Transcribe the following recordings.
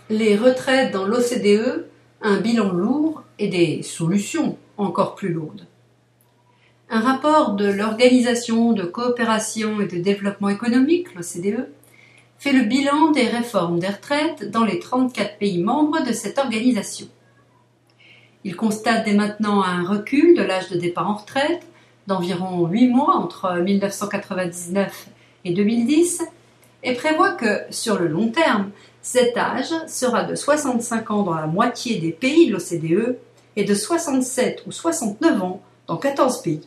Les retraites dans l'OCDE, un bilan lourd et des solutions encore plus lourdes. Un rapport de l'Organisation de coopération et de développement économique, l'OCDE, fait le bilan des réformes des retraites dans les 34 pays membres de cette organisation. Il constate dès maintenant un recul de l'âge de départ en retraite d'environ 8 mois entre 1999 et 2010 et prévoit que, sur le long terme, cet âge sera de 65 ans dans la moitié des pays de l'OCDE et de 67 ou 69 ans dans 14 pays.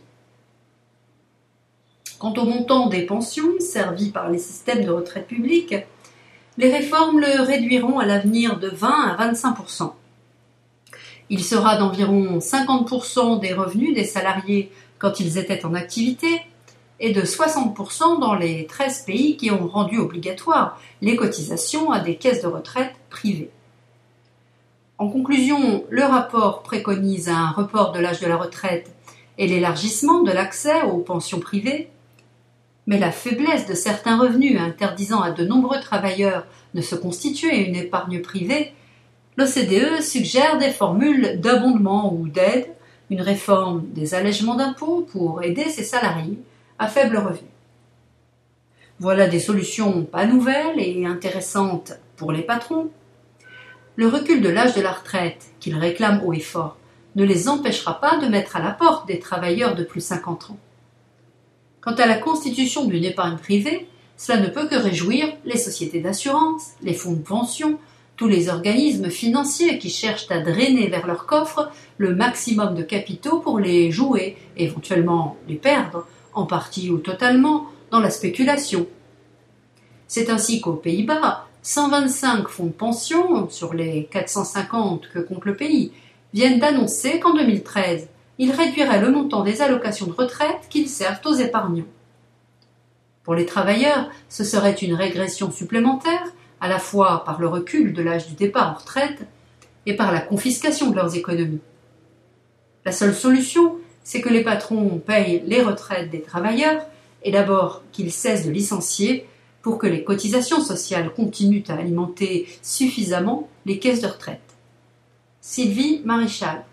Quant au montant des pensions servies par les systèmes de retraite publics, les réformes le réduiront à l'avenir de 20 à 25%. Il sera d'environ 50% des revenus des salariés quand ils étaient en activité et de 60% dans les 13 pays qui ont rendu obligatoire les cotisations à des caisses de retraite privées. En conclusion, le rapport préconise un report de l'âge de la retraite et l'élargissement de l'accès aux pensions privées, mais la faiblesse de certains revenus interdisant à de nombreux travailleurs de se constituer une épargne privée, l'OCDE suggère des formules d'abondement ou d'aide, une réforme des allègements d'impôts pour aider ses salariés à faible revenu. Voilà des solutions pas nouvelles et intéressantes pour les patrons. Le recul de l'âge de la retraite, qu'ils réclament haut et fort, ne les empêchera pas de mettre à la porte des travailleurs de plus de 50 ans. Quant à la constitution d'une épargne privée, cela ne peut que réjouir les sociétés d'assurance, les fonds de pension, tous les organismes financiers qui cherchent à drainer vers leurs coffres le maximum de capitaux pour les jouer, éventuellement les perdre, en partie ou totalement, dans la spéculation. C'est ainsi qu'aux Pays-Bas, 125 fonds de pension, sur les 450 que compte le pays, viennent d'annoncer qu'en 2013, ils réduiraient le montant des allocations de retraite qu'ils servent aux épargnants. Pour les travailleurs, ce serait une régression supplémentaire, à la fois par le recul de l'âge du départ en retraite et par la confiscation de leurs économies. La seule solution, c'est que les patrons payent les retraites des travailleurs et d'abord qu'ils cessent de licencier pour que les cotisations sociales continuent à alimenter suffisamment les caisses de retraite. Sylvie Maréchal.